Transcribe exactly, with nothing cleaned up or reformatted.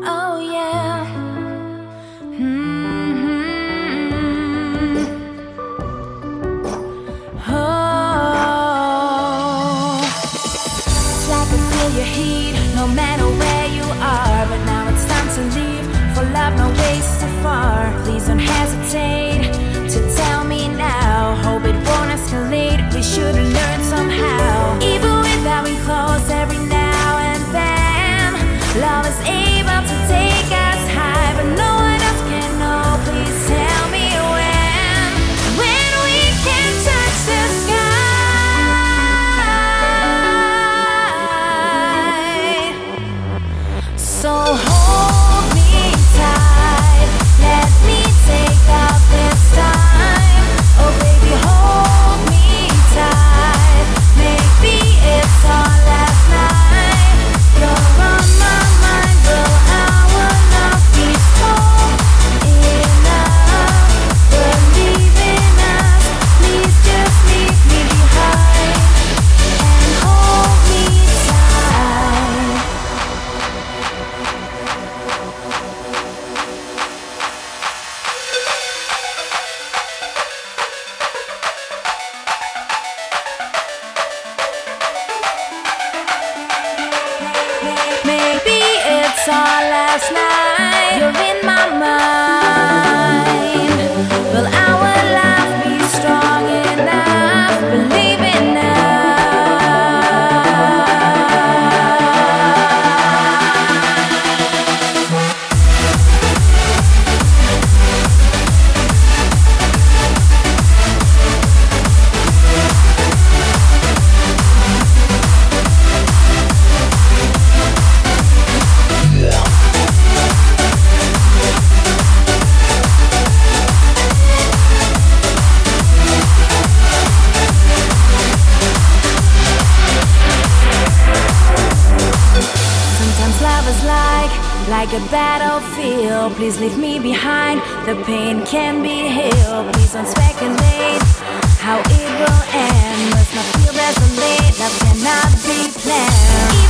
Oh yeah. Mm-hmm. Oh, it's like I feel your heat, no matter where you are. But now it's time to leave, for love no ways too far. Please don't hesitate to tell me now. Hope it won't escalate, we should learn somehow. Even without being close, every now and then love is able to take us high, but no one else can know. Please tell me when, when we can touch the sky. So hold me tight, let me take out this time. Oh baby, hold me tight, maybe it's our last night. You're on my mind, will our love be strong enough? Believe in us, please just leave me behind and hold me tight. Maybe it's our last night. You're in my mind. Will our love be strong enough? Believe in love is like, like a battlefield. Please leave me behind, the pain can be healed. Please don't speculate how it will end. Let's not feel desolate, love cannot be planned.